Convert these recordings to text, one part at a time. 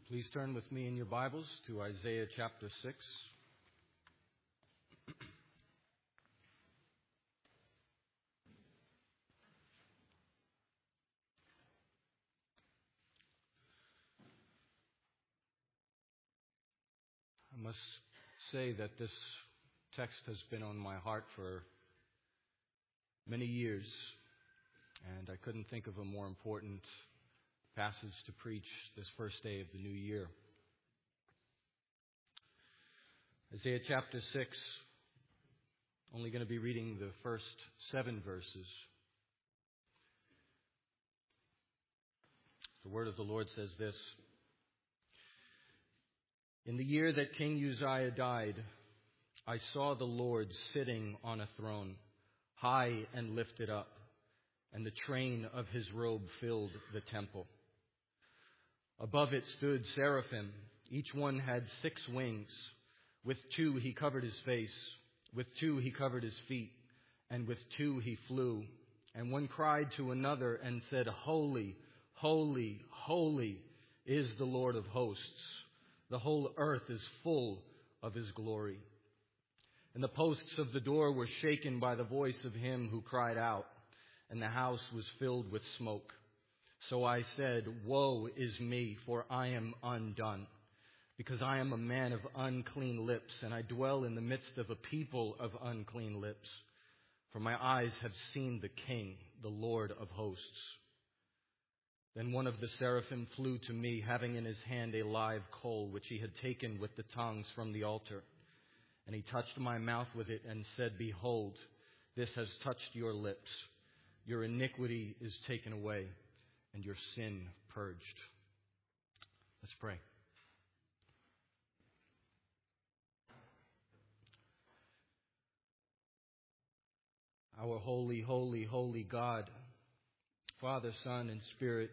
Please turn with me in your Bibles to Isaiah chapter 6. I must say that this text has been on my heart for many years, and I couldn't think of a more important passage to preach this first day of the new year. Isaiah chapter 6, only going to be reading the first 7 verses. The word of the Lord says this: In the year that King Uzziah died, I saw the Lord sitting on a throne, high and lifted up, and the train of his robe filled the temple. Above it stood seraphim. Each one had 6 wings. With 2 he covered his face. With 2 he covered his feet. And with 2 he flew. And one cried to another and said, Holy, holy, holy is the Lord of hosts. The whole earth is full of his glory. And the posts of the door were shaken by the voice of him who cried out, and the house was filled with smoke. So I said, Woe is me, for I am undone, because I am a man of unclean lips, and I dwell in the midst of a people of unclean lips. For my eyes have seen the King, the Lord of hosts. Then one of the seraphim flew to me, having in his hand a live coal, which he had taken with the tongues from the altar. And he touched my mouth with it and said, Behold, this has touched your lips. Your iniquity is taken away, and your sin purged. Let's pray. Our holy, holy, holy God, Father, Son, and Spirit,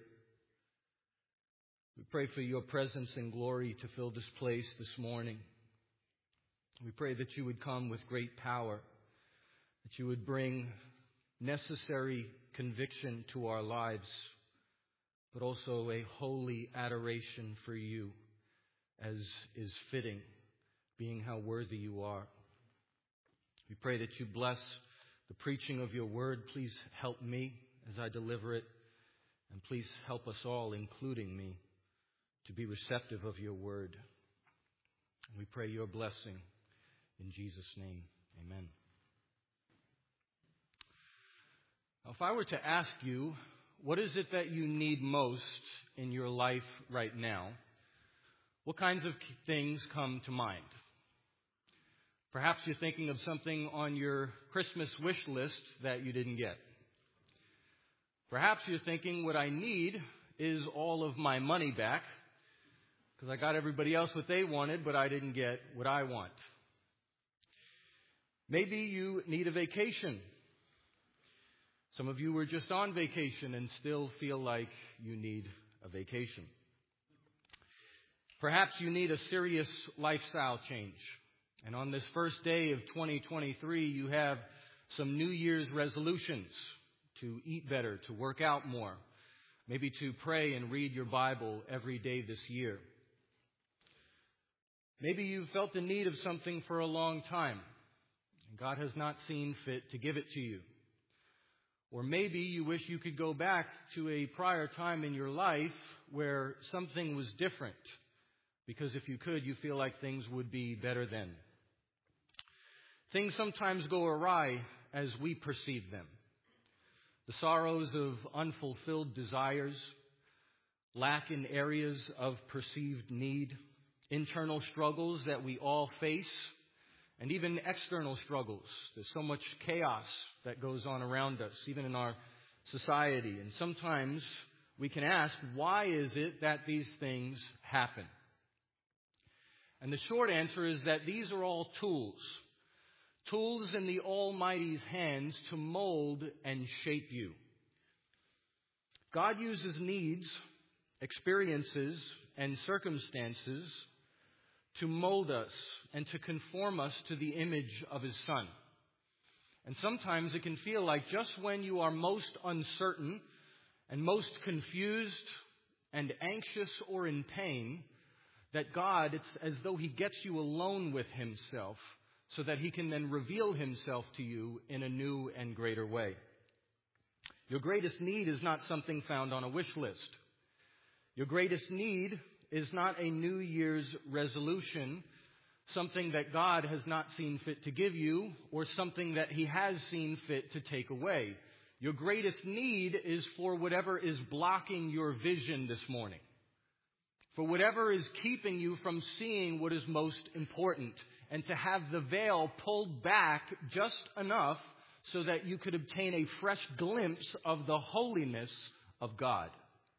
we pray for your presence and glory to fill this place this morning. We pray that you would come with great power, that you would bring necessary conviction to our lives, but also a holy adoration for you, as is fitting, being how worthy you are. We pray that you bless the preaching of your word. Please help me as I deliver it, and please help us all, including me, to be receptive of your word. And we pray your blessing in Jesus' name. Amen. Now, if I were to ask you, what is it that you need most in your life right now? What kinds of things come to mind? Perhaps you're thinking of something on your Christmas wish list that you didn't get. Perhaps you're thinking, what I need is all of my money back, because I got everybody else what they wanted, but I didn't get what I want. Maybe you need a vacation. Some of you were just on vacation and still feel like you need a vacation. Perhaps you need a serious lifestyle change. And on this first day of 2023, you have some New Year's resolutions to eat better, to work out more, maybe to pray and read your Bible every day this year. Maybe you've felt the need of something for a long time, and God has not seen fit to give it to you. Or maybe you wish you could go back to a prior time in your life where something was different, because if you could, you feel like things would be better then. Things sometimes go awry as we perceive them. The sorrows of unfulfilled desires, lack in areas of perceived need, internal struggles that we all face, and even external struggles. There's so much chaos that goes on around us, even in our society. And sometimes we can ask, why is it that these things happen? And the short answer is that these are all tools in the Almighty's hands to mold and shape you. God uses needs, experiences, and circumstances to mold us and to conform us to the image of His Son. And sometimes it can feel like just when you are most uncertain and most confused and anxious or in pain, that God, it's as though he gets you alone with himself so that he can then reveal himself to you in a new and greater way. Your greatest need is not something found on a wish list. Your greatest need is not a New Year's resolution, something that God has not seen fit to give you, or something that he has seen fit to take away. Your greatest need is for whatever is blocking your vision this morning, for whatever is keeping you from seeing what is most important, and to have the veil pulled back just enough so that you could obtain a fresh glimpse of the holiness of God.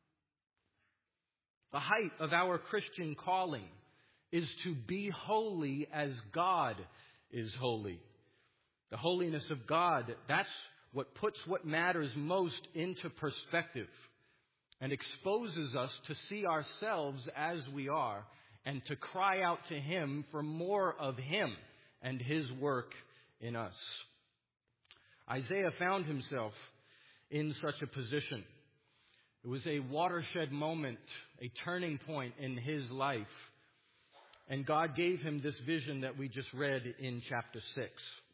The height of our Christian calling is to be holy as God is holy. The holiness of God, that's what puts what matters most into perspective and exposes us to see ourselves as we are and to cry out to him for more of him and his work in us. Isaiah found himself in such a position. It was a watershed moment, a turning point in his life. And God gave him this vision that we just read in chapter 6.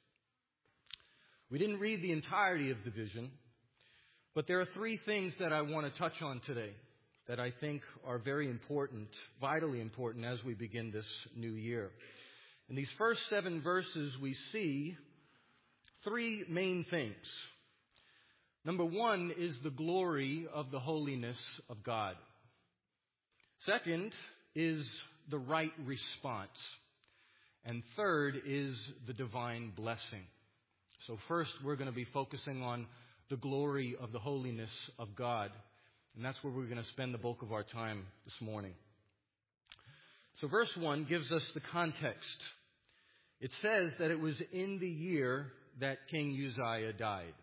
We didn't read the entirety of the vision, but there are three things that I want to touch on today that I think are very important, vitally important as we begin this new year. In these first 7 verses, we see 3 main things. Number 1 is the glory of the holiness of God. Second is the right response. And third is the divine blessing. So first, we're going to be focusing on the glory of the holiness of God. And that's where we're going to spend the bulk of our time this morning. So verse 1 gives us the context. It says that it was in the year that King Uzziah died.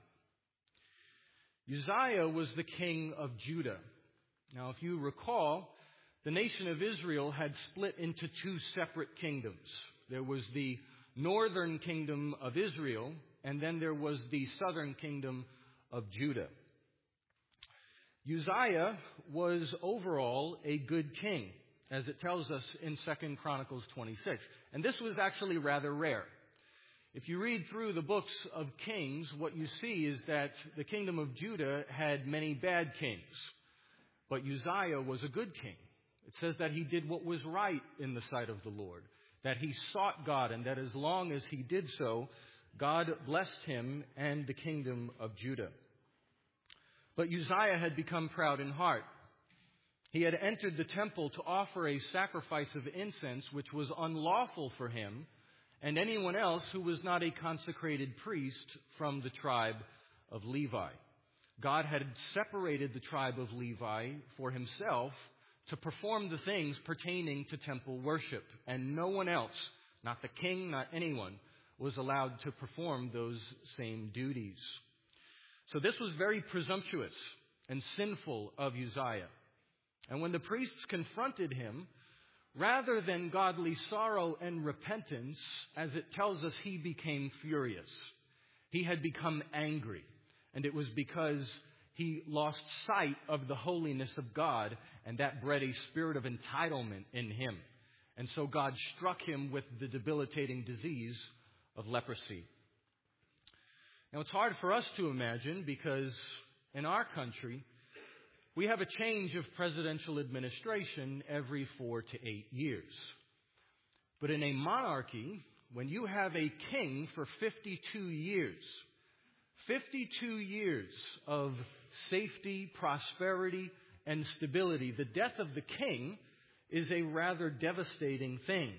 Uzziah was the king of Judah. Now, if you recall, the nation of Israel had split into 2 separate kingdoms. There was the northern kingdom of Israel, and then there was the southern kingdom of Judah. Uzziah was overall a good king, as it tells us in 2 Chronicles 26. And this was actually rather rare. If you read through the books of Kings, what you see is that the kingdom of Judah had many bad kings, but Uzziah was a good king. It says that he did what was right in the sight of the Lord, that he sought God, and that as long as he did so, God blessed him and the kingdom of Judah. But Uzziah had become proud in heart. He had entered the temple to offer a sacrifice of incense, which was unlawful for him and anyone else who was not a consecrated priest from the tribe of Levi. God had separated the tribe of Levi for himself to perform the things pertaining to temple worship. And no one else, not the king, not anyone, was allowed to perform those same duties. So this was very presumptuous and sinful of Uzziah. And when the priests confronted him, rather than godly sorrow and repentance, as it tells us, he became furious. He had become angry. And it was because he lost sight of the holiness of God, and that bred a spirit of entitlement in him. And so God struck him with the debilitating disease of leprosy. Now, it's hard for us to imagine because in our country, we have a change of presidential administration every 4 to 8 years. But in a monarchy, when you have a king for 52 years of safety, prosperity, and stability, the death of the king is a rather devastating thing.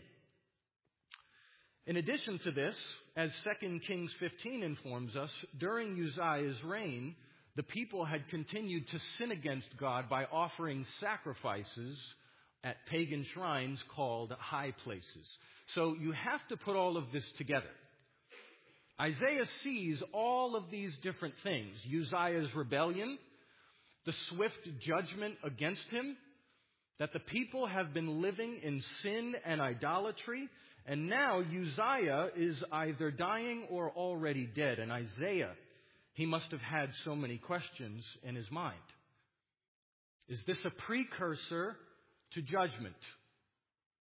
In addition to this, as 2 Kings 15 informs us, during Uzziah's reign, the people had continued to sin against God by offering sacrifices at pagan shrines called high places. So you have to put all of this together. Isaiah sees all of these different things: Uzziah's rebellion, the swift judgment against him, that the people have been living in sin and idolatry, and now Uzziah is either dying or already dead. And Isaiah, he must have had so many questions in his mind. Is this a precursor to judgment?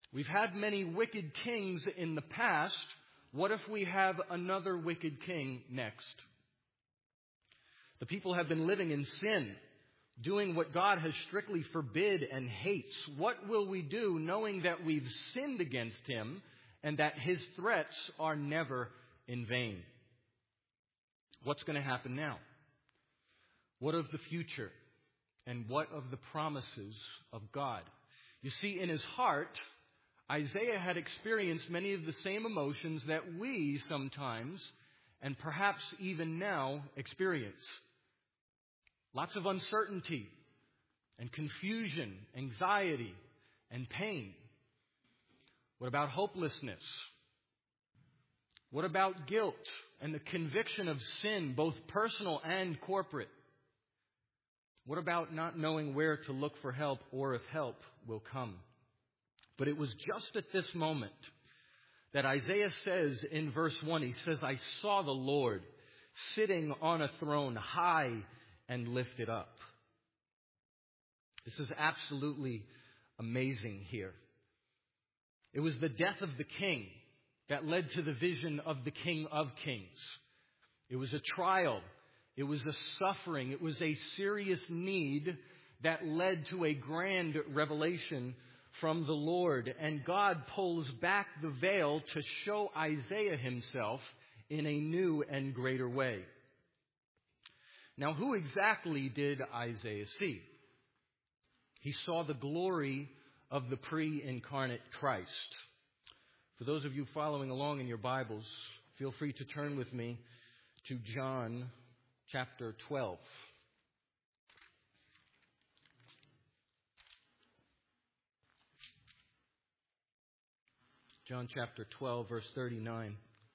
We've had many wicked kings in the past. What if we have another wicked king next? The people have been living in sin, doing what God has strictly forbid and hates. What will we do knowing that we've sinned against him and that his threats are never in vain? What's going to happen now? What of the future? And what of the promises of God? You see, in his heart, Isaiah had experienced many of the same emotions that we sometimes, and perhaps even now, experience. Lots of uncertainty and confusion, anxiety and pain. What about hopelessness? What about guilt and the conviction of sin, both personal and corporate? What about not knowing where to look for help or if help will come? But it was just at this moment that Isaiah says in verse 1, he says, I saw the Lord sitting on a throne high and lifted up. This is absolutely amazing here. It was the death of the king that led to the vision of the King of Kings. It was a trial. It was a suffering. It was a serious need that led to a grand revelation from the Lord. And God pulls back the veil to show Isaiah himself in a new and greater way. Now, who exactly did Isaiah see? He saw the glory of the pre-incarnate Christ. For those of you following along in your Bibles, feel free to turn with me to John chapter 12. John chapter 12, verse 39.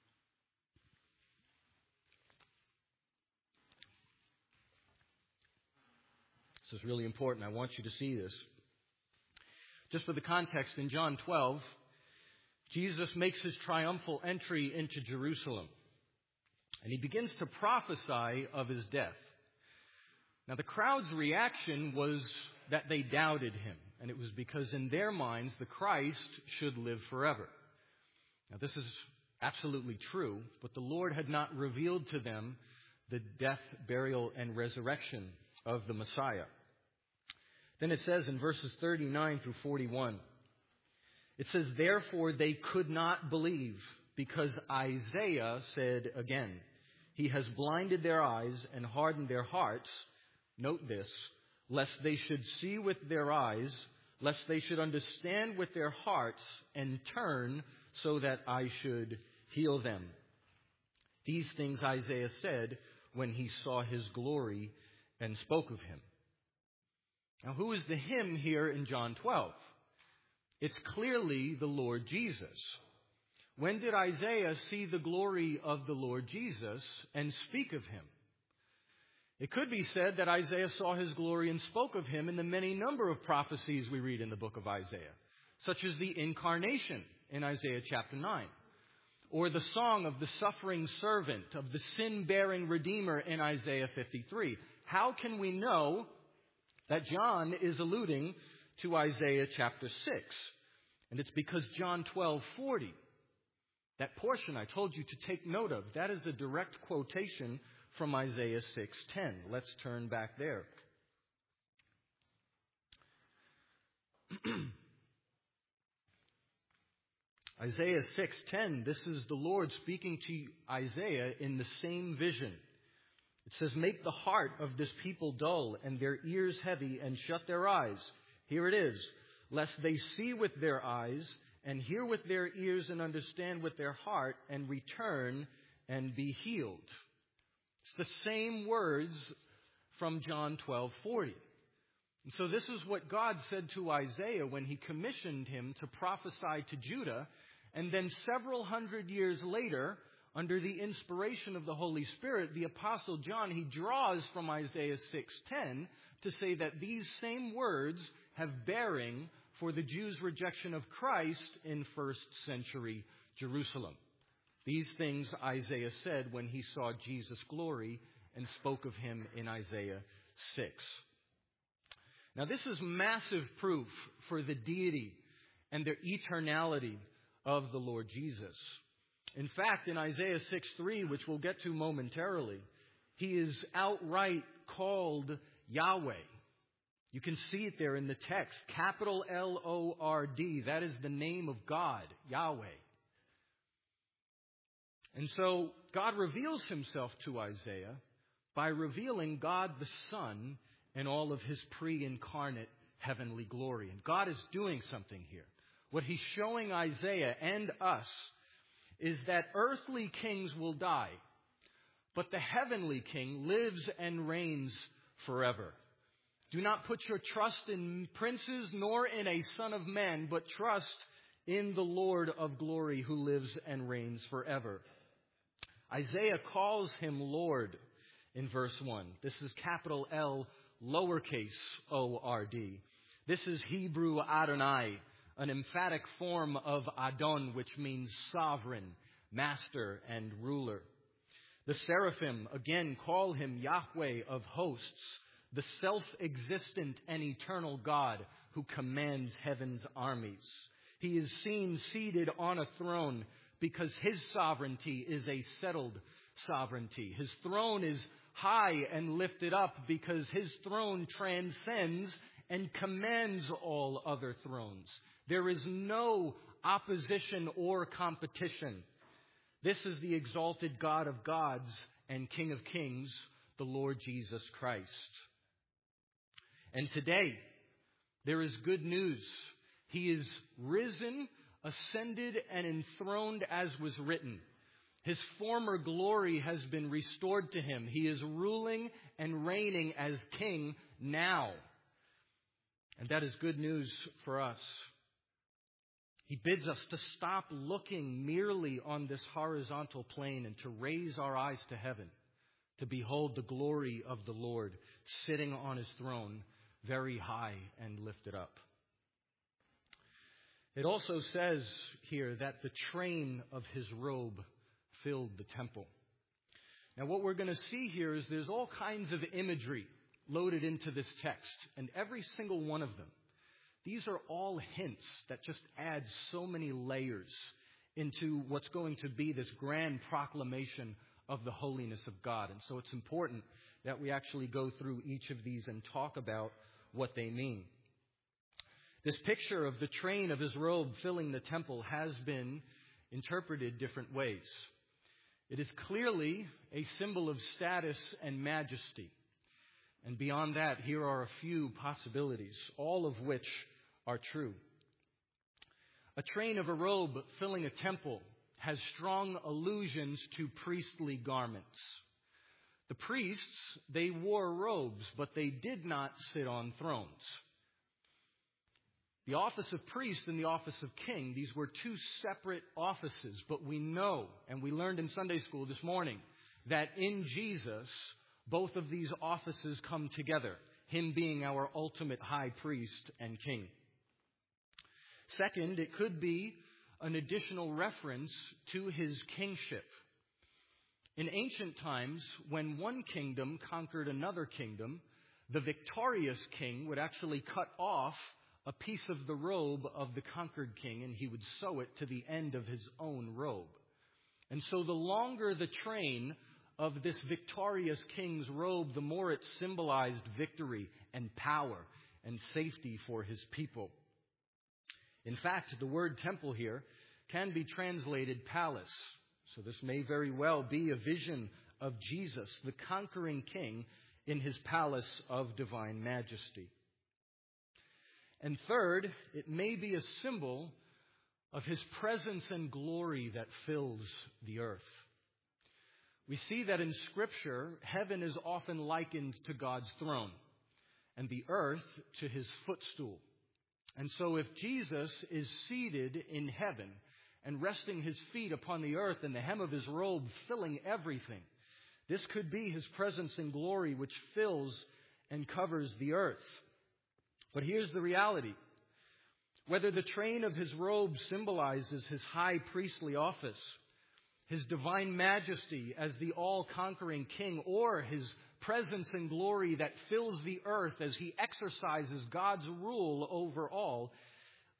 This is really important. I want you to see this. Just for the context, in John 12, Jesus makes his triumphal entry into Jerusalem. And he begins to prophesy of his death. Now, the crowd's reaction was that they doubted him. And it was because in their minds, the Christ should live forever. Now, this is absolutely true, but the Lord had not revealed to them the death, burial, and resurrection of the Messiah. Then it says in verses 39 through 41, it says, therefore they could not believe, because Isaiah said again, he has blinded their eyes and hardened their hearts, note this, lest they should see with their eyes, lest they should understand with their hearts, and turn so that I should heal them. These things Isaiah said when he saw his glory and spoke of him. Now, who is the him here in John 12? It's clearly the Lord Jesus. When did Isaiah see the glory of the Lord Jesus and speak of him? It could be said that Isaiah saw his glory and spoke of him in the many number of prophecies we read in the book of Isaiah, such as the incarnation in Isaiah chapter 9, or the song of the suffering servant, of the sin-bearing Redeemer in Isaiah 53. How can we know that John is alluding to Isaiah chapter 6? And it's because John 12:40, that portion I told you to take note of, that is a direct quotation from Isaiah 6:10. Let's turn back there. Isaiah 6:10, this is the Lord speaking to Isaiah in the same vision. It says, make the heart of this people dull and their ears heavy and shut their eyes. Here it is. Lest they see with their eyes and hear with their ears and understand with their heart and return and be healed. It's the same words from John 12:40. And so this is what God said to Isaiah when he commissioned him to prophesy to Judah. And then several hundred years later, under the inspiration of the Holy Spirit, the Apostle John, he draws from Isaiah 6:10 to say that these same words have bearing for the Jews' rejection of Christ in first century Jerusalem. These things Isaiah said when he saw Jesus' glory and spoke of him in Isaiah 6. Now, this is massive proof for the deity and the eternality of the Lord Jesus. In fact, in Isaiah 6:3, which we'll get to momentarily, he is outright called Yahweh. You can see it there in the text. Capital Lord. That is the name of God, Yahweh. And so God reveals himself to Isaiah by revealing God the Son in all of his pre-incarnate heavenly glory. And God is doing something here. What he's showing Isaiah and us is that earthly kings will die, but the heavenly King lives and reigns forever. Do not put your trust in princes nor in a son of man, but trust in the Lord of glory who lives and reigns forever. Isaiah calls him Lord in verse 1. This is capital L, lowercase O-R-D. This is Hebrew Adonai, an emphatic form of Adon, which means sovereign, master, and ruler. The seraphim again call him Yahweh of hosts, the self-existent and eternal God who commands heaven's armies. He is seen seated on a throne because his sovereignty is a settled sovereignty. His throne is high and lifted up because his throne transcends and commands all other thrones. There is no opposition or competition. This is the exalted God of gods and King of kings, the Lord Jesus Christ. And today, there is good news. He is risen, ascended, and enthroned as was written. His former glory has been restored to him. He is ruling and reigning as king now. And that is good news for us. He bids us to stop looking merely on this horizontal plane and to raise our eyes to heaven, to behold the glory of the Lord sitting on his throne, very high and lifted up. It also says here that the train of his robe filled the temple. Now what we're going to see here is there's all kinds of imagery loaded into this text, and every single one of them, these are all hints that just add so many layers into what's going to be this grand proclamation of the holiness of God. And so it's important that we actually go through each of these and talk about what they mean. This picture of the train of his robe filling the temple has been interpreted different ways. It is clearly a symbol of status and majesty. And beyond that, here are a few possibilities, all of which are true. A train of a robe filling a temple has strong allusions to priestly garments. The priests, they wore robes, but they did not sit on thrones. The office of priest and the office of king, these were two separate offices, but we know, and we learned in Sunday school this morning, that in Jesus, both of these offices come together, him being our ultimate high priest and king. Second, it could be an additional reference to his kingship. In ancient times, when one kingdom conquered another kingdom, the victorious king would actually cut off a piece of the robe of the conquered king, and he would sew it to the end of his own robe. And so the longer the train of this victorious king's robe, the more it symbolized victory and power and safety for his people. In fact, the word temple here can be translated palace. So this may very well be a vision of Jesus, the conquering king, in his palace of divine majesty. And third, it may be a symbol of his presence and glory that fills the earth. We see that in Scripture, heaven is often likened to God's throne and the earth to his footstool. And so if Jesus is seated in heaven and resting his feet upon the earth and the hem of his robe filling everything, this could be his presence and glory which fills and covers the earth. But here's the reality. Whether the train of his robe symbolizes his high priestly office, his divine majesty as the all-conquering king, or his presence and glory that fills the earth as he exercises God's rule over all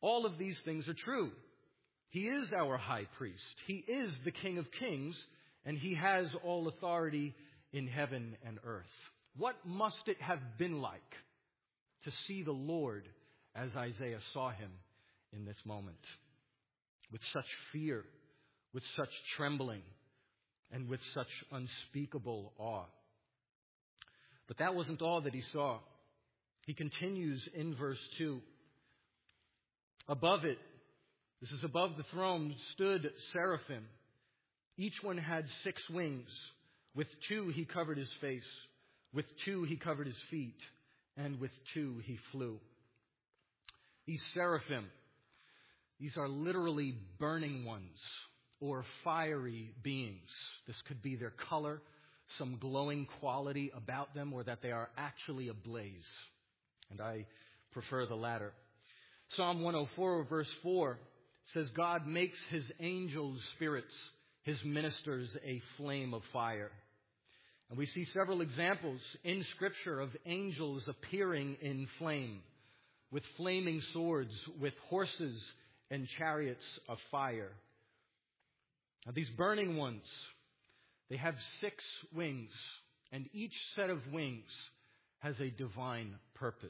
All of these things are true. He is our high priest. He is the King of Kings, and he has all authority in heaven and earth. What must it have been like to see the Lord as Isaiah saw him in this moment? With such fear, with such trembling, and with such unspeakable awe. But that wasn't all that he saw. He continues in verse 2. Above it, this is above the throne, stood seraphim. Each one had 6 wings. With 2 he covered his face. With 2 he covered his feet. And with 2 he flew. These seraphim, these are literally burning ones or fiery beings. This could be their color, some glowing quality about them, or that they are actually ablaze. And I prefer the latter. Psalm 104 verse 4 says, God makes his angels spirits, his ministers a flame of fire. And we see several examples in Scripture of angels appearing in flame, with flaming swords, with horses and chariots of fire. Now, these burning ones, they have 6 wings, and each set of wings has a divine purpose.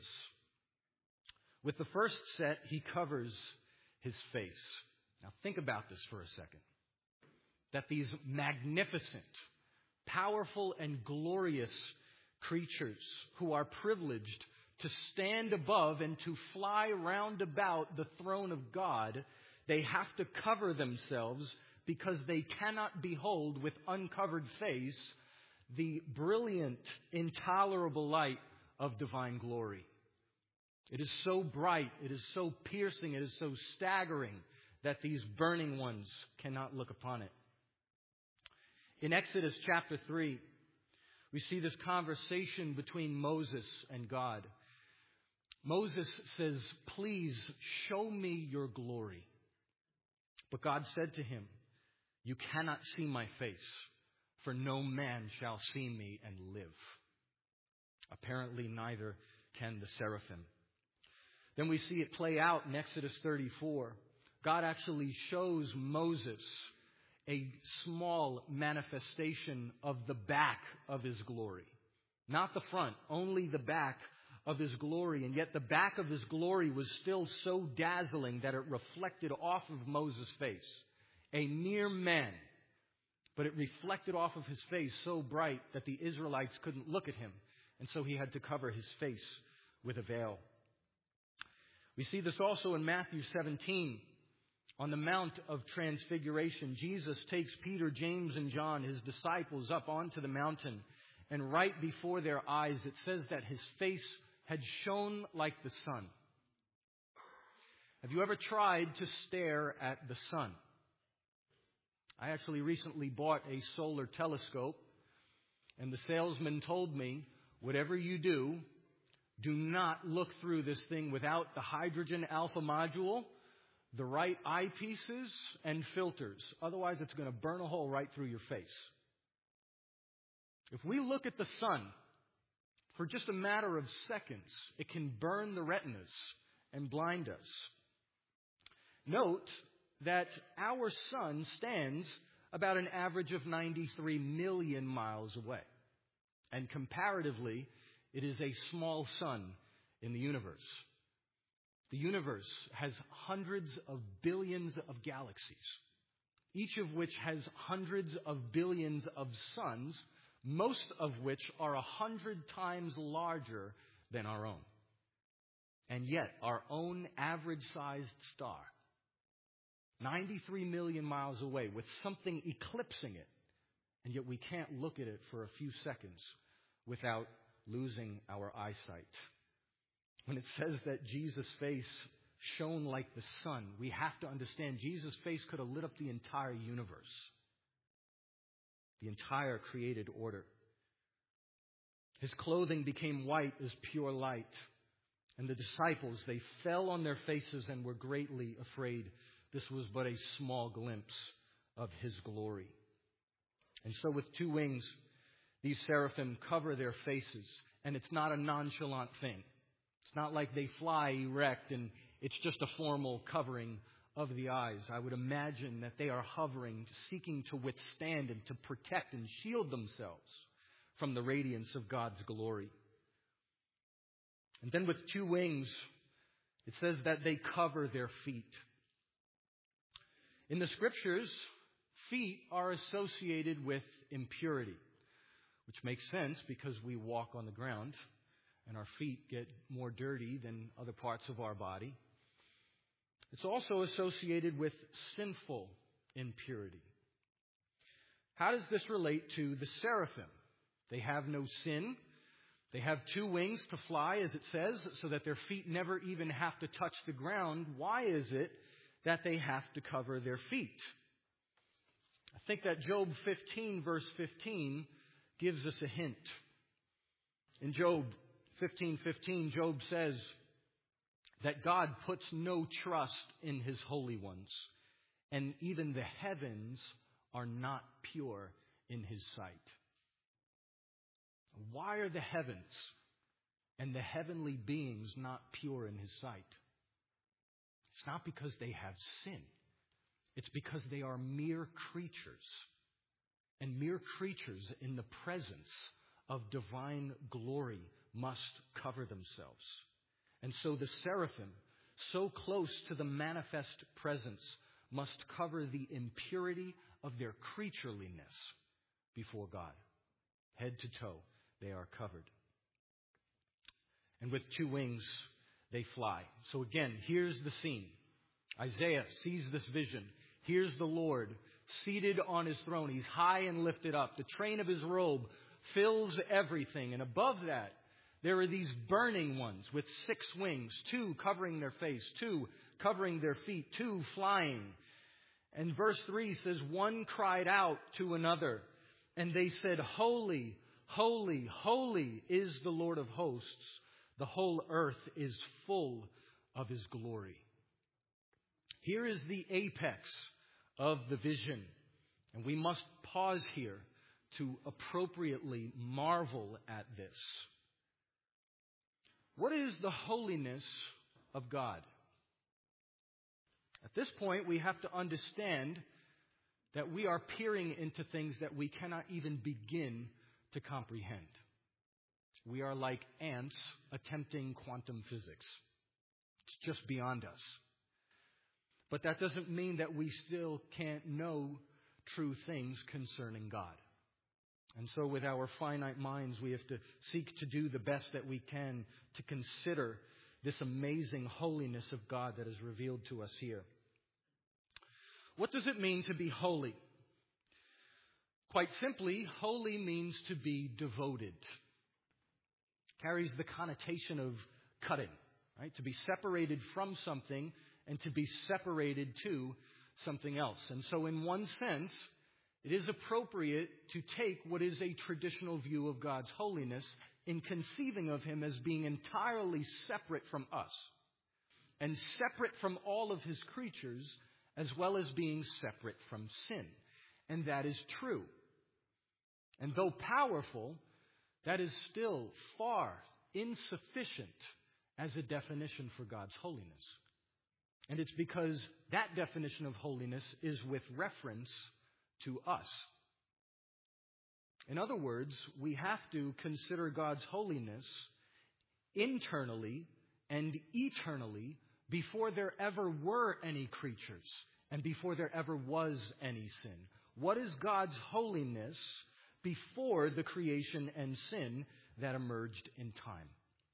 With the first set, he covers his face. Now, think about this for a second. That these magnificent, powerful, and glorious creatures who are privileged to stand above and to fly round about the throne of God, they have to cover themselves because they cannot behold with uncovered face the brilliant, intolerable light of divine glory. It is so bright, it is so piercing, it is so staggering that these burning ones cannot look upon it. In Exodus chapter 3, we see this conversation between Moses and God. Moses says, please show me your glory. But God said to him, you cannot see my face, for no man shall see me and live. Apparently, neither can the seraphim. Then we see it play out in Exodus 34. God actually shows Moses a small manifestation of the back of his glory. Not the front, only the back of his glory. And yet the back of his glory was still so dazzling that it reflected off of Moses' face. A mere man. But it reflected off of his face so bright that the Israelites couldn't look at him. And so he had to cover his face with a veil. We see this also in Matthew 17. On the Mount of Transfiguration, Jesus takes Peter, James, and John, his disciples, up onto the mountain. And right before their eyes, it says that his face had shone like the sun. Have you ever tried to stare at the sun? I actually recently bought a solar telescope, and the salesman told me, whatever you do, do not look through this thing without the hydrogen alpha module, the right eyepieces, and filters. Otherwise, it's going to burn a hole right through your face. If we look at the sun for just a matter of seconds, it can burn the retinas and blind us. Note that our sun stands about an average of 93 million miles away. And comparatively, it is a small sun in the universe. The universe has hundreds of billions of galaxies, each of which has hundreds of billions of suns, most of which are 100 times larger than our own. And yet, our own average-sized star, 93 million miles away, with something eclipsing it, and yet we can't look at it for a few seconds without losing our eyesight. When it says that Jesus' face shone like the sun, we have to understand Jesus' face could have lit up the entire universe, the entire created order. His clothing became white as pure light, and the disciples, they fell on their faces and were greatly afraid. This was but a small glimpse of his glory. And so with 2 wings, these seraphim cover their faces, and it's not a nonchalant thing. It's not like they fly erect and it's just a formal covering of the eyes. I would imagine that they are hovering, seeking to withstand and to protect and shield themselves from the radiance of God's glory. And then with 2 wings, it says that they cover their feet. In the Scriptures, feet are associated with impurity, which makes sense because we walk on the ground and our feet get more dirty than other parts of our body. It's also associated with sinful impurity. How does this relate to the seraphim? They have no sin. They have 2 wings to fly, as it says, so that their feet never even have to touch the ground. Why is it that they have to cover their feet? I think that Job 15, verse 15, gives us a hint. In Job 15:15, Job says that God puts no trust in His holy ones, and even the heavens are not pure in His sight. Why are the heavens and the heavenly beings not pure in His sight? It's not because they have sin. It's because they are mere creatures. And mere creatures in the presence of divine glory must cover themselves. And so the seraphim, so close to the manifest presence, must cover the impurity of their creatureliness before God. Head to toe, they are covered. And with 2 wings, they fly. So again, here's the scene. Isaiah sees this vision. Here's the Lord seated on His throne. He's high and lifted up. The train of His robe fills everything. And above that, there are these burning ones with 6 wings, 2 covering their face, 2 covering their feet, 2 flying. And verse 3 says, one cried out to another, and they said, Holy, holy, holy is the Lord of hosts. The whole earth is full of His glory. Here is the apex of the vision. And we must pause here to appropriately marvel at this. What is the holiness of God? At this point, we have to understand that we are peering into things that we cannot even begin to comprehend. We are like ants attempting quantum physics. It's just beyond us. But that doesn't mean that we still can't know true things concerning God. And so with our finite minds, we have to seek to do the best that we can to consider this amazing holiness of God that is revealed to us here. What does it mean to be holy? Quite simply, holy means to be devoted. Carries the connotation of cutting, right? To be separated from something and to be separated to something else. And so in one sense, it is appropriate to take what is a traditional view of God's holiness in conceiving of Him as being entirely separate from us and separate from all of His creatures, as well as being separate from sin. And that is true. And though powerful, that is still far insufficient as a definition for God's holiness. And it's because that definition of holiness is with reference to us. In other words, we have to consider God's holiness internally and eternally before there ever were any creatures and before there ever was any sin. What is God's holiness before the creation and sin that emerged in time?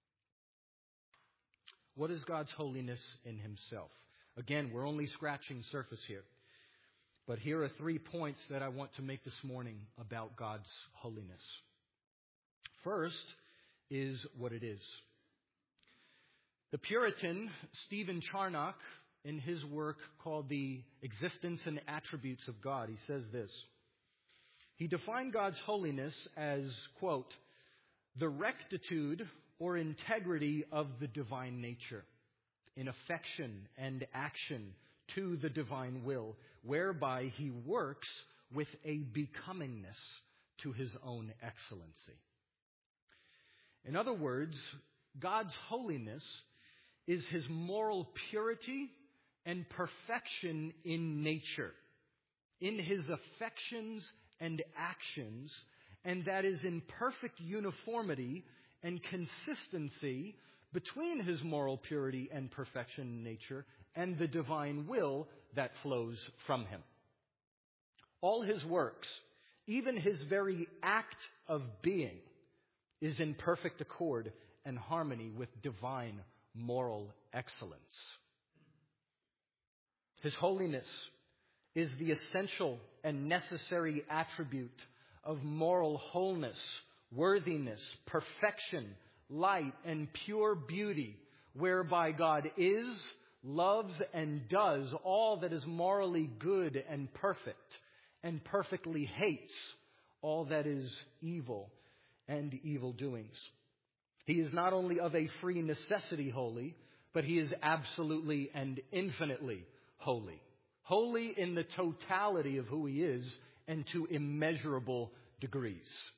What is God's holiness in Himself? Again, we're only scratching surface here. But here are 3 points that I want to make this morning about God's holiness. First is what it is. The Puritan Stephen Charnock, in his work called The Existence and Attributes of God, he says this. He defined God's holiness as, quote, the rectitude or integrity of the divine nature in affection and action to the divine will, whereby He works with a becomingness to His own excellency. In other words, God's holiness is his moral purity and perfection in nature, in his affections and actions, and that is in perfect uniformity and consistency between his moral purity and perfection in nature and the divine will that flows from him. All his works, even his very act of being, is in perfect accord and harmony with divine moral excellence. His holiness is the essential and necessary attribute of moral wholeness, worthiness, perfection, light, and pure beauty, whereby God is, loves, and does all that is morally good and perfectly hates all that is evil and evil doings. He is not only of a free necessity holy, but he is absolutely and infinitely holy. Holy in the totality of who he is and to immeasurable degrees.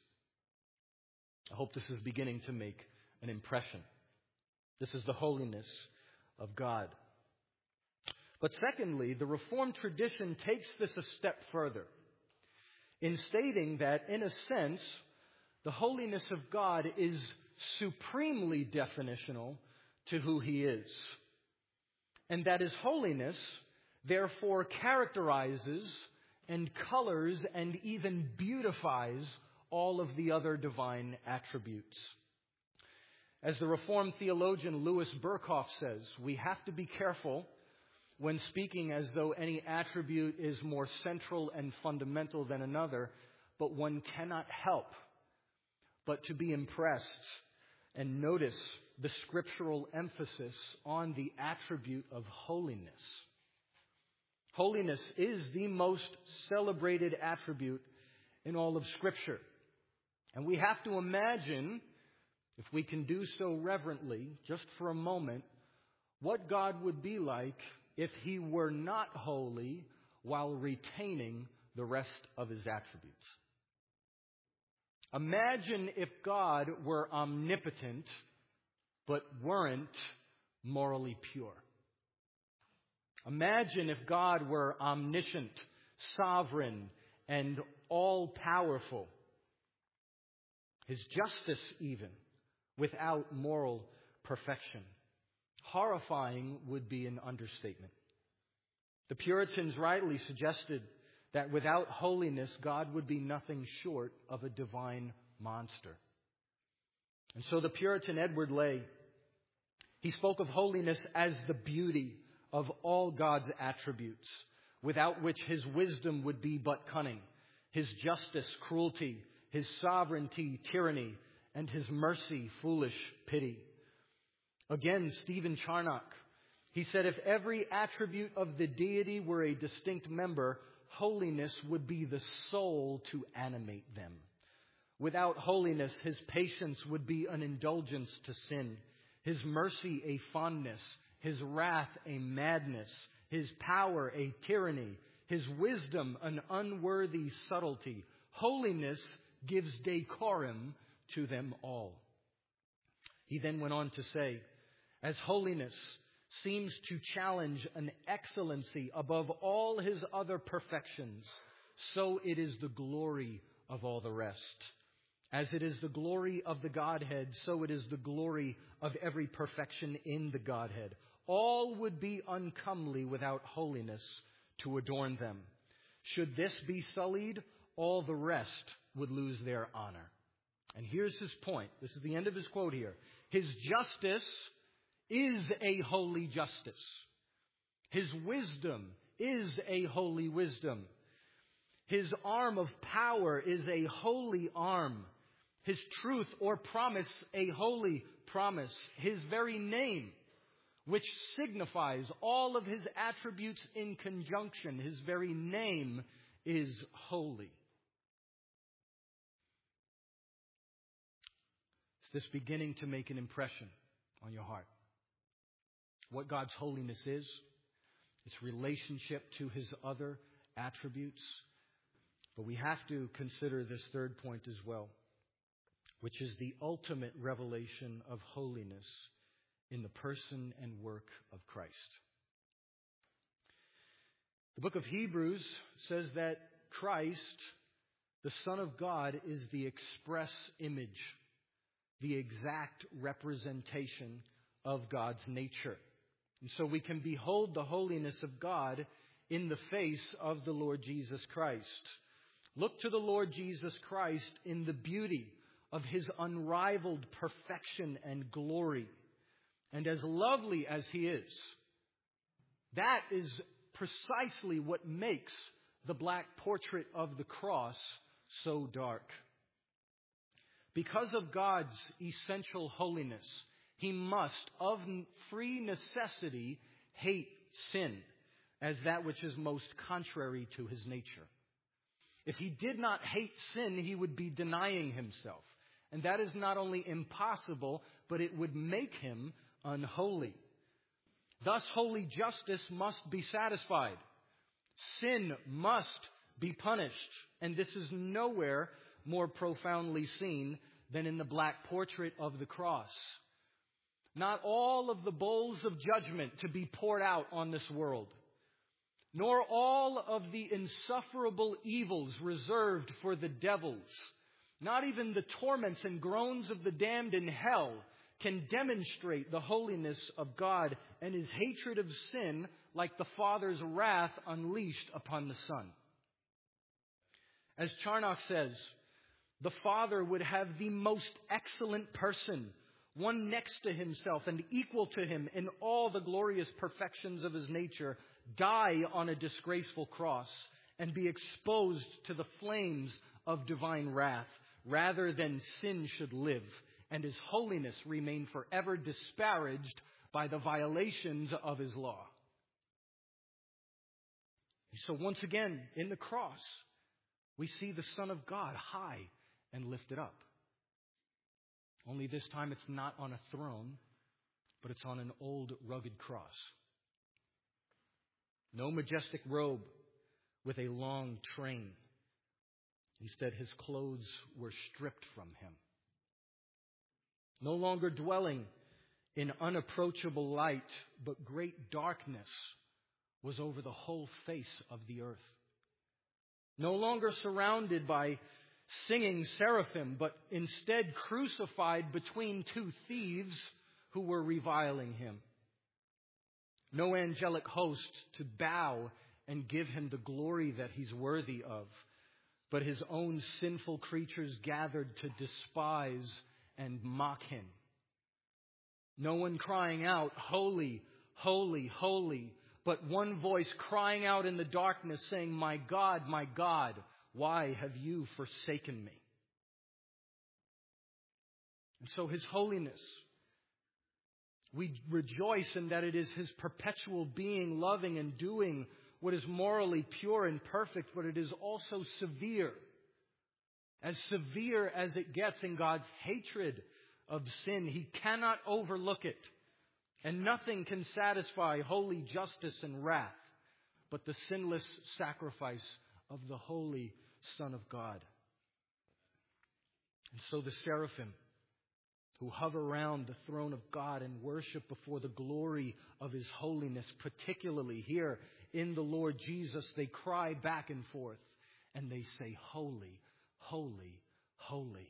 I hope this is beginning to make an impression. This is the holiness of God. But secondly, the Reformed tradition takes this a step further in stating that, in a sense, the holiness of God is supremely definitional to who he is. And that his holiness, therefore, characterizes and colors and even beautifies all of the other divine attributes. As the Reformed theologian Louis Berkhoff says, we have to be careful when speaking as though any attribute is more central and fundamental than another, but one cannot help but to be impressed and notice the scriptural emphasis on the attribute of holiness. Holiness is the most celebrated attribute in all of Scripture. And we have to imagine, if we can do so reverently, just for a moment, what God would be like if he were not holy while retaining the rest of his attributes. Imagine if God were omnipotent but weren't morally pure. Imagine if God were omniscient, sovereign, and all-powerful. His justice even, without moral perfection. Horrifying would be an understatement. The Puritans rightly suggested that without holiness, God would be nothing short of a divine monster. And so the Puritan Edward Lay, he spoke of holiness as the beauty of all God's attributes, without which his wisdom would be but cunning, his justice, cruelty, his sovereignty, tyranny, and his mercy, foolish pity. Again, Stephen Charnock, he said, if every attribute of the deity were a distinct member, holiness would be the soul to animate them. Without holiness, his patience would be an indulgence to sin, his mercy a fondness, his wrath a madness, his power a tyranny, his wisdom an unworthy subtlety. Holiness gives decorum to them all. He then went on to say, as holiness seems to challenge an excellency above all his other perfections, so it is the glory of all the rest. As it is the glory of the Godhead, so it is the glory of every perfection in the Godhead. All would be uncomely without holiness to adorn them. Should this be sullied, all the rest would lose their honor. And here's his point. This is the end of his quote here. His justice is a holy justice. His wisdom is a holy wisdom. His arm of power is a holy arm. His truth or promise a holy promise. His very name, which signifies all of his attributes in conjunction, his very name is holy. Is this beginning to make an impression on your heart? What God's holiness is, its relationship to his other attributes. But we have to consider this third point as well, which is the ultimate revelation of holiness in the person and work of Christ. The book of Hebrews says that Christ, the Son of God, is the express image, the exact representation of God's nature. And so we can behold the holiness of God in the face of the Lord Jesus Christ. Look to the Lord Jesus Christ in the beauty of his unrivaled perfection and glory. And as lovely as he is, that is precisely what makes the black portrait of the cross so dark. Because of God's essential holiness, he must, of free necessity, hate sin as that which is most contrary to his nature. If he did not hate sin, he would be denying himself. And that is not only impossible, but it would make him unholy. Thus, holy justice must be satisfied. Sin must be punished. And this is nowhere more profoundly seen than in the black portrait of the cross. Not all of the bowls of judgment to be poured out on this world, nor all of the insufferable evils reserved for the devils, not even the torments and groans of the damned in hell, can demonstrate the holiness of God and his hatred of sin like the Father's wrath unleashed upon the Son. As Charnock says, the Father would have the most excellent person, one next to himself and equal to him in all the glorious perfections of his nature, die on a disgraceful cross and be exposed to the flames of divine wrath, rather than sin should live and his holiness remain forever disparaged by the violations of his law. So once again, in the cross, we see the Son of God high and lifted up. Only this time it's not on a throne, but it's on an old rugged cross. No majestic robe with a long train. Instead, his clothes were stripped from him. No longer dwelling in unapproachable light, but great darkness was over the whole face of the earth. No longer surrounded by singing seraphim, but instead crucified between two thieves who were reviling him. No angelic host to bow and give him the glory that he's worthy of, but his own sinful creatures gathered to despise and mock him. No one crying out, "Holy, holy, holy," but one voice crying out in the darkness saying, my God, why have you forsaken me?" And so his holiness, we rejoice in that it is his perpetual being, loving and doing what is morally pure and perfect, but it is also severe. As severe as it gets in God's hatred of sin. He cannot overlook it. And nothing can satisfy holy justice and wrath but the sinless sacrifice of the holy Son of God. And so the seraphim who hover around the throne of God and worship before the glory of his holiness, particularly here in the Lord Jesus, they cry back and forth and they say, "Holy, holy, holy."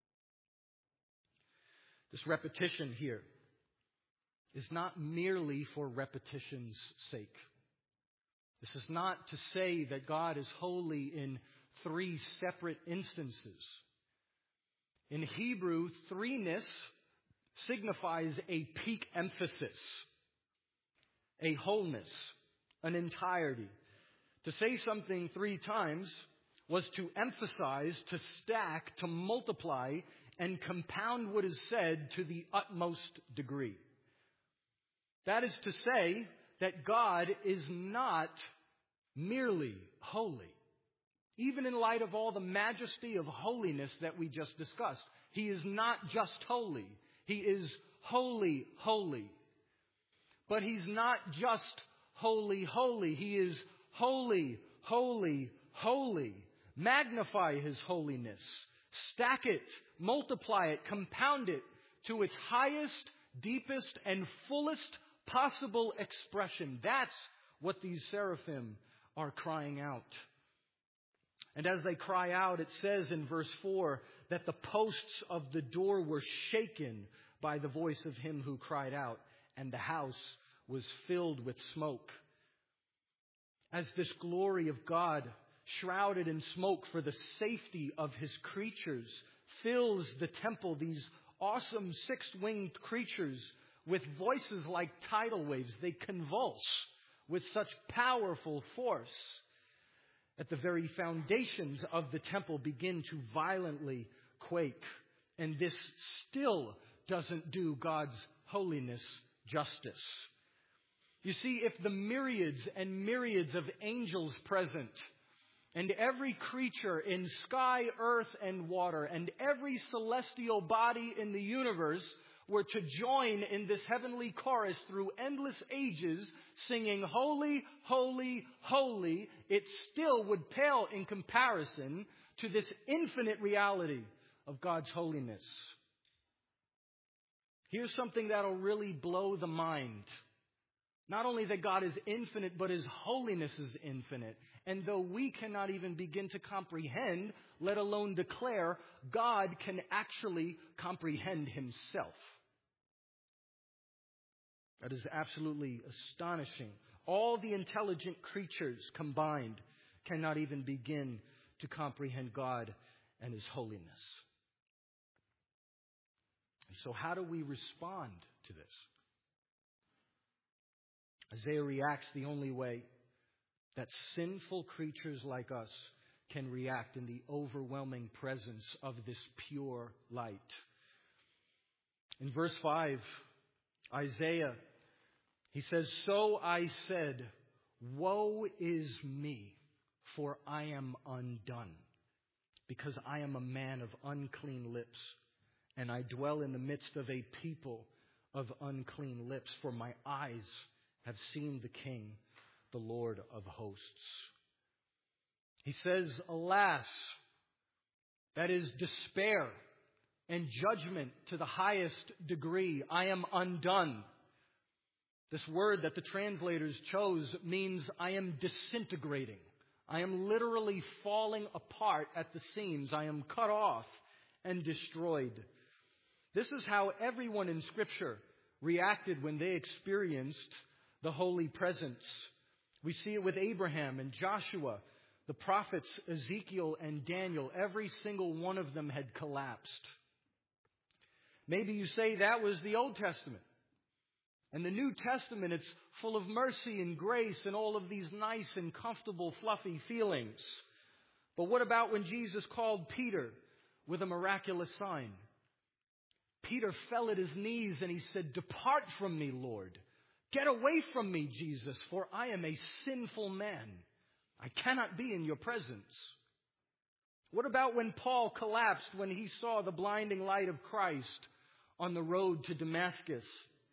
This repetition here is not merely for repetition's sake. This is not to say that God is holy in 3 separate instances. In Hebrew, threeness signifies a peak emphasis, a wholeness, an entirety. To say something 3 times was to emphasize, to stack, to multiply, and compound what is said to the utmost degree. That is to say that God is not merely holy. Even in light of all the majesty of holiness that we just discussed, he is not just holy. He is holy, holy. But he's not just holy, holy. He is holy, holy, holy. Magnify his holiness. Stack it, multiply it, compound it to its highest deepest and fullest possible expression. That's what these seraphim are crying out. And as they cry out, it says in verse 4 that the posts of the door were shaken by the voice of him who cried out, and the house was filled with smoke. As this glory of God, shrouded in smoke for the safety of his creatures, fills the temple, these awesome six-winged creatures with voices like tidal waves, they convulse with such powerful force that the very foundations of the temple begin to violently quake. And this still doesn't do God's holiness justice. You see, if the myriads and myriads of angels present, and every creature in sky, earth, and water, and every celestial body in the universe were to join in this heavenly chorus through endless ages, singing, "Holy, holy, holy," it still would pale in comparison to this infinite reality of God's holiness. Here's something that'll really blow the mind. Not only that God is infinite, but His holiness is infinite. And though we cannot even begin to comprehend, let alone declare, God can actually comprehend Himself. That is absolutely astonishing. All the intelligent creatures combined cannot even begin to comprehend God and His holiness. And so how do we respond to this? Isaiah reacts the only way that sinful creatures like us can react in the overwhelming presence of this pure light. In verse 5, Isaiah, he says, "So I said, woe is me, for I am undone, because I am a man of unclean lips, and I dwell in the midst of a people of unclean lips, for my eyes have seen the King, the Lord of hosts." He says, alas, that is despair and judgment to the highest degree. I am undone. This word that the translators chose means I am disintegrating. I am literally falling apart at the seams. I am cut off and destroyed. This is how everyone in Scripture reacted when they experienced the holy presence. We see it with Abraham and Joshua, the prophets Ezekiel and Daniel. Every single one of them had collapsed. Maybe you say that was the Old Testament. And the New Testament, it's full of mercy and grace and all of these nice and comfortable, fluffy feelings. But what about when Jesus called Peter with a miraculous sign? Peter fell at his knees and he said, "Depart from me, Lord. Get away from me, Jesus, for I am a sinful man. I cannot be in your presence." What about when Paul collapsed when he saw the blinding light of Christ on the road to Damascus?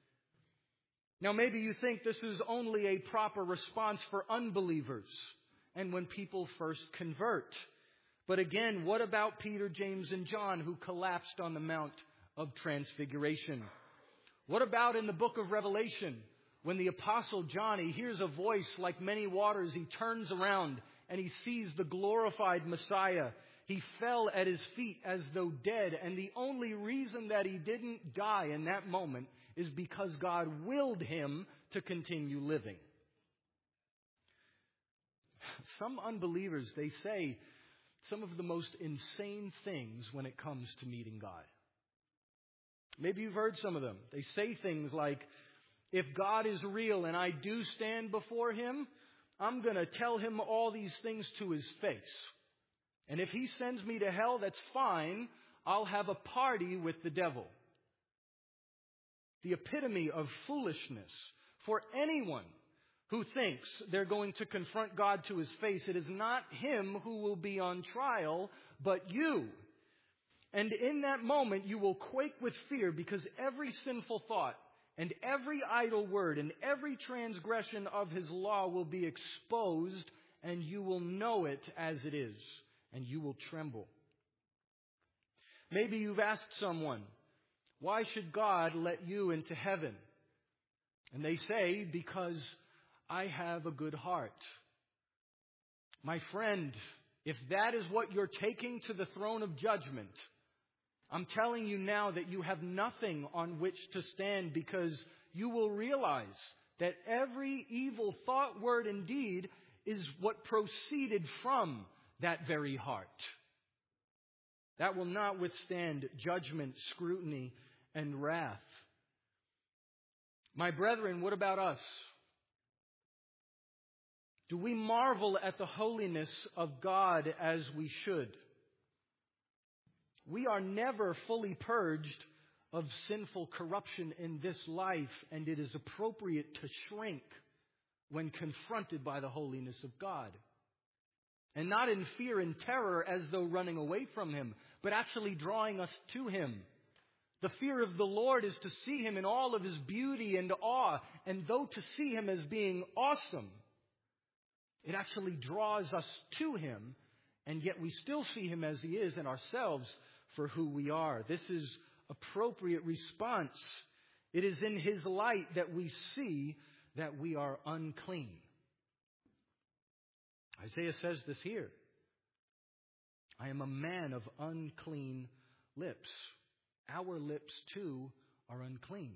Now, maybe you think this is only a proper response for unbelievers and when people first convert. But again, what about Peter, James, and John who collapsed on the Mount of Transfiguration? What about in the book of Revelation when the Apostle John, he hears a voice like many waters, he turns around and he sees the glorified Messiah. He fell at his feet as though dead, and the only reason that he didn't die in that moment is because God willed him to continue living. Some unbelievers, they say some of the most insane things when it comes to meeting God. Maybe you've heard some of them. They say things like, if God is real and I do stand before Him, I'm going to tell Him all these things to His face. And if He sends me to hell, that's fine. I'll have a party with the devil. The epitome of foolishness for anyone who thinks they're going to confront God to His face. It is not Him who will be on trial, but you. And in that moment, you will quake with fear because every sinful thought and every idle word and every transgression of His law will be exposed, and you will know it as it is, and you will tremble. Maybe you've asked someone, Why should God let you into heaven? And they say, because I have a good heart. My friend, if that is what you're taking to the throne of judgment, I'm telling you now that you have nothing on which to stand, because you will realize that every evil thought, word, and deed is what proceeded from that very heart. That will not withstand judgment, scrutiny, and wrath. My brethren, what about us? Do we marvel at the holiness of God as we should? We are never fully purged of sinful corruption in this life, and it is appropriate to shrink when confronted by the holiness of God. And not in fear and terror as though running away from Him, but actually drawing us to Him. The fear of the Lord is to see Him in all of His beauty and awe, and though to see Him as being awesome, it actually draws us to Him, and yet we still see Him as He is and ourselves for who we are. This is appropriate response. It is in His light that we see that we are unclean. Isaiah says this here. I am a man of unclean lips. Our lips too are unclean.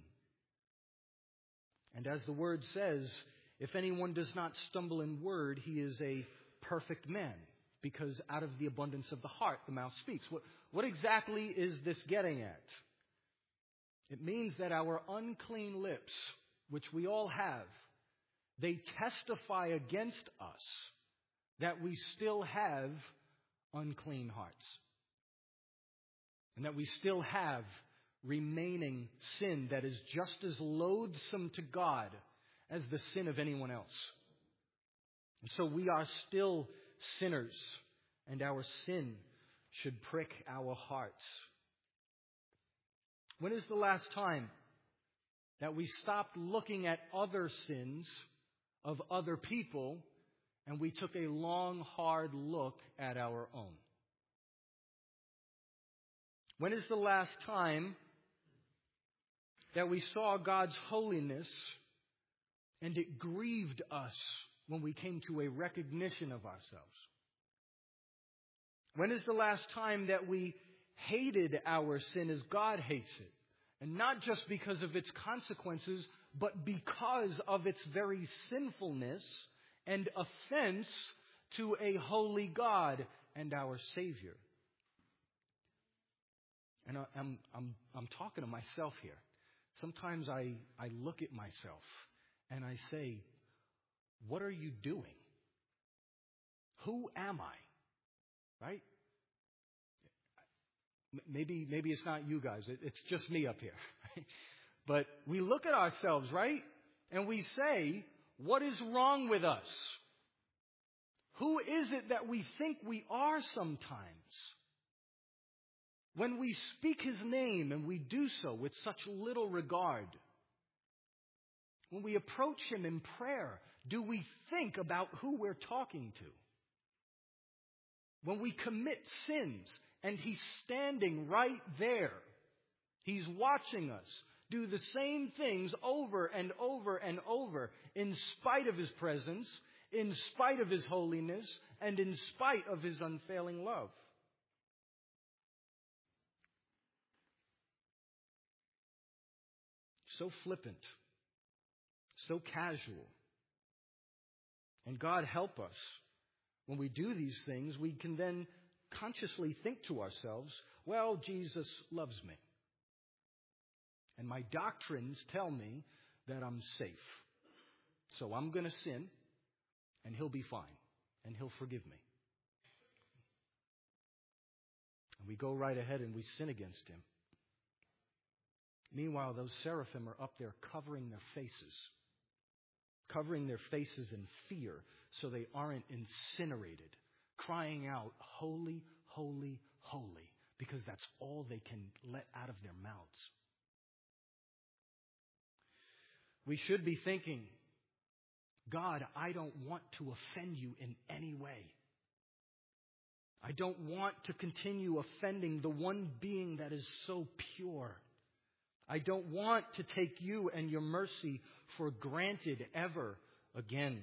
And as the word says, if anyone does not stumble in word, he is a perfect man, because out of the abundance of the heart the mouth speaks. What exactly is this getting at? It means that our unclean lips, which we all have, they testify against us that we still have unclean hearts. And that we still have remaining sin that is just as loathsome to God as the sin of anyone else. And so we are still sinners, and our sin should prick our hearts. When is the last time that we stopped looking at other sins of other people and we took a long, hard look at our own? When is the last time that we saw God's holiness and it grieved us when we came to a recognition of ourselves? When is the last time that we hated our sin as God hates it? And not just because of its consequences, but because of its very sinfulness and offense to a holy God and our Savior. And I'm talking to myself here. Sometimes I look at myself and I say, what are you doing? Who am I? Right? Maybe it's not you guys. It's just me up here. Right? But we look at ourselves, right? And we say, what is wrong with us? Who is it that we think we are sometimes? When we speak His name and we do so with such little regard, when we approach Him in prayer, do we think about who we're talking to? When we commit sins and He's standing right there, He's watching us do the same things over and over and over in spite of His presence, in spite of His holiness, and in spite of His unfailing love. So flippant, so casual. And God help us. When we do these things, we can then consciously think to ourselves, well, Jesus loves me. And my doctrines tell me that I'm safe. So I'm going to sin, and He'll be fine, and He'll forgive me. And we go right ahead and we sin against Him. Meanwhile, those seraphim are up there covering their faces in fear so they aren't incinerated, crying out, holy, holy, holy, because that's all they can let out of their mouths. We should be thinking, God, I don't want to offend you in any way. I don't want to continue offending the one being that is so pure I don't want to take you and your mercy for granted ever again.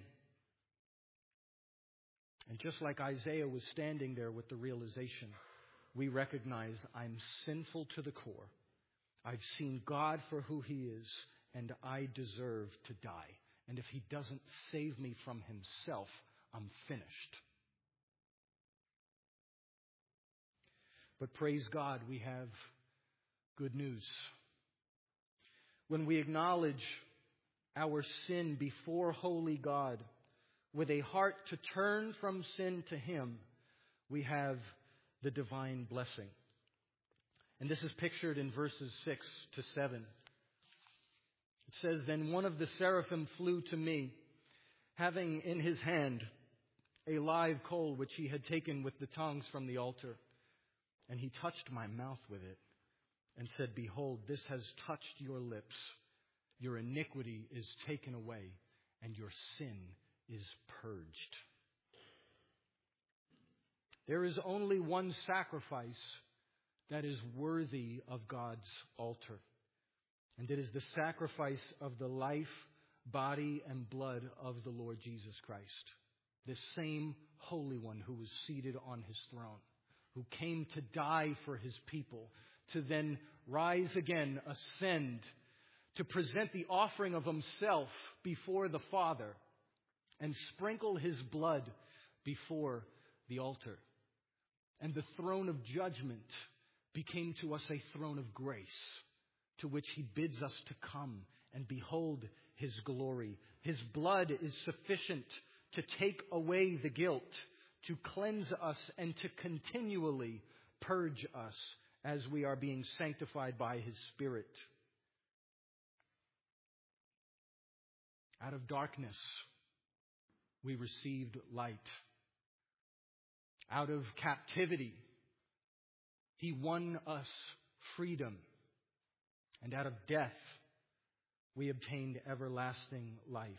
And just like Isaiah was standing there with the realization, we recognize I'm sinful to the core. I've seen God for who He is, and I deserve to die. And if He doesn't save me from Himself, I'm finished. But praise God, we have good news. When we acknowledge our sin before holy God, with a heart to turn from sin to Him, we have the divine blessing. And this is pictured in verses 6 to 7. It says, "Then one of the seraphim flew to me, having in his hand a live coal which he had taken with the tongs from the altar. And he touched my mouth with it and said, 'Behold, this has touched your lips. Your iniquity is taken away, and your sin is purged.'" There is only one sacrifice that is worthy of God's altar. And it is the sacrifice of the life, body, and blood of the Lord Jesus Christ. This same Holy One who was seated on His throne, who came to die for His people, to then rise again, ascend, to present the offering of Himself before the Father, and sprinkle His blood before the altar. And the throne of judgment became to us a throne of grace, to which He bids us to come and behold His glory. His blood is sufficient to take away the guilt, to cleanse us, and to continually purge us as we are being sanctified by His Spirit. Out of darkness, we received light. Out of captivity, He won us freedom. And out of death, we obtained everlasting life.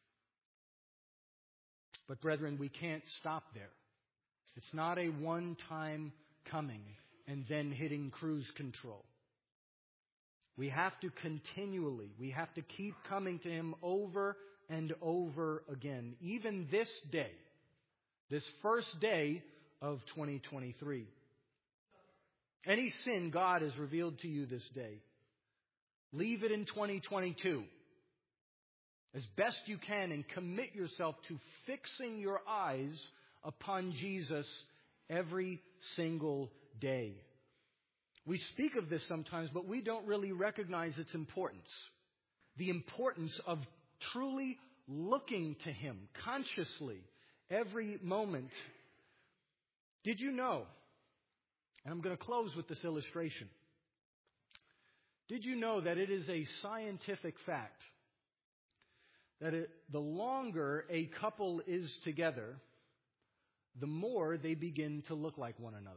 But brethren, we can't stop there. It's not a one-time coming and then hitting cruise control. We have to keep coming to Him over and over again. Even this day, this first day of 2023. Any sin God has revealed to you this day, leave it in 2022 as best you can and commit yourself to fixing your eyes upon Jesus every single day. We speak of this sometimes, but we don't really recognize its importance. The importance of truly looking to Him consciously every moment. Did you know, and I'm going to close with this illustration. Did you know that it is a scientific fact that the longer a couple is together, the more they begin to look like one another?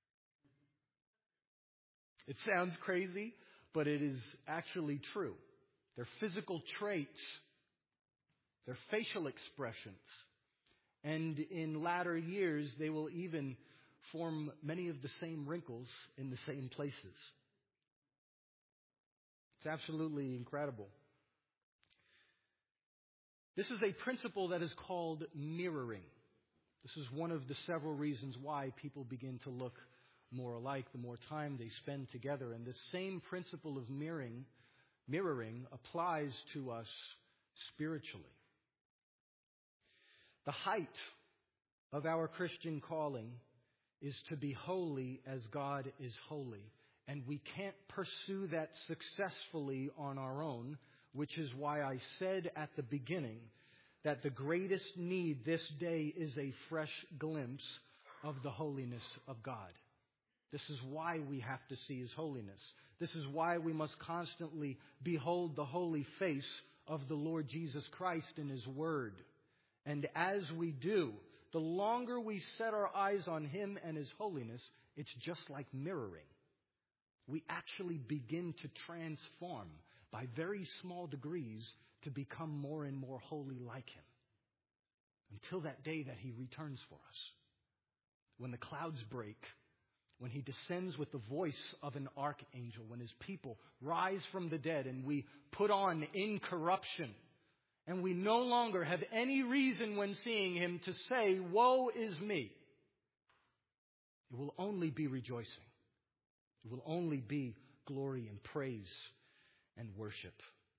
It sounds crazy, but it is actually true. Their physical traits, their facial expressions, and in latter years, they will even form many of the same wrinkles in the same places. It's absolutely incredible. This is a principle that is called mirroring. This is one of the several reasons why people begin to look more alike the more time they spend together. And this same principle of mirroring applies to us spiritually. The height of our Christian calling is to be holy as God is holy. And we can't pursue that successfully on our own, which is why I said at the beginning that the greatest need this day is a fresh glimpse of the holiness of God. This is why we have to see His holiness. This is why we must constantly behold the holy face of the Lord Jesus Christ in His Word. And as we do, the longer we set our eyes on Him and His holiness, it's just like mirroring. We actually begin to transform by very small degrees to become more and more holy like Him. Until that day that He returns for us. When the clouds break, when he descends with the voice of an archangel, when his people rise from the dead and we put on incorruption, and we no longer have any reason when seeing him to say, "Woe is me." It will only be rejoicing. It will only be glory and praise and worship.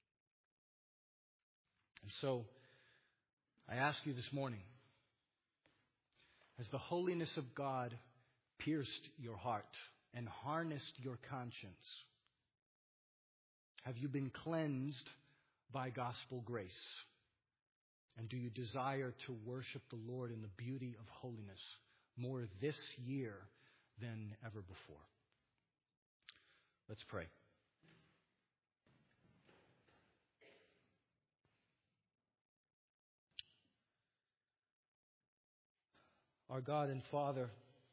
And so, I ask you this morning, has the holiness of God pierced your heart and harnessed your conscience? Have you been cleansed by gospel grace? And do you desire to worship the Lord in the beauty of holiness more this year than ever before? Let's pray. Our God and Father,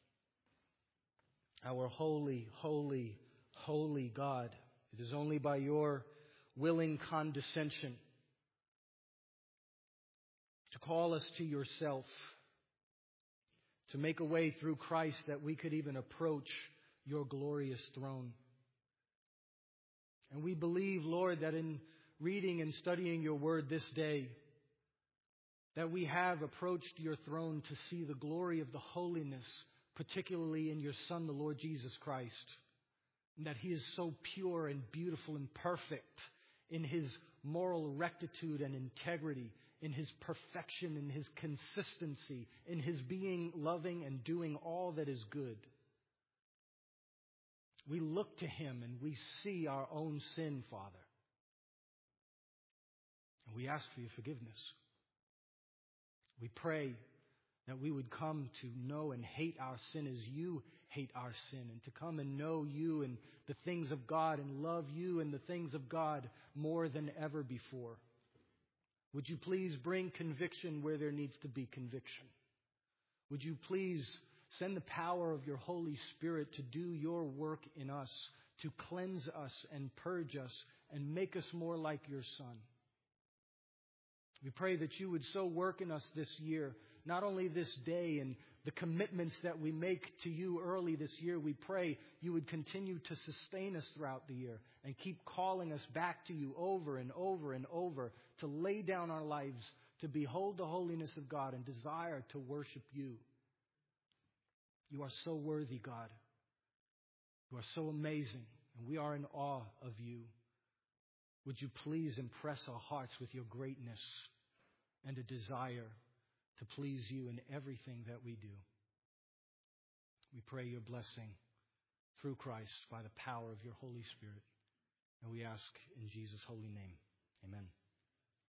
our holy, holy, holy God, it is only by your willing condescension to call us to yourself, to make a way through Christ that we could even approach your glorious throne. And we believe, Lord, that in reading and studying your word this day, that we have approached your throne to see the glory of the holiness, particularly in your Son, the Lord Jesus Christ. And that he is so pure and beautiful and perfect in his moral rectitude and integrity, in his perfection, in his consistency, in his being loving and doing all that is good. We look to him and we see our own sin, Father. And we ask for your forgiveness. We pray that we would come to know and hate our sin as you hate our sin, and to come and know you and the things of God and love you and the things of God more than ever before. Would you please bring conviction where there needs to be conviction? Would you please send the power of your Holy Spirit to do your work in us, to cleanse us and purge us and make us more like your Son? We pray that you would so work in us this year, not only this day and the commitments that we make to you early this year. We pray you would continue to sustain us throughout the year and keep calling us back to you over and over and over, to lay down our lives, to behold the holiness of God and desire to worship you. You are so worthy, God. You are so amazing, and we are in awe of you. Would you please impress our hearts with your greatness and a desire to please you in everything that we do? We pray your blessing through Christ by the power of your Holy Spirit. And we ask in Jesus' holy name. Amen.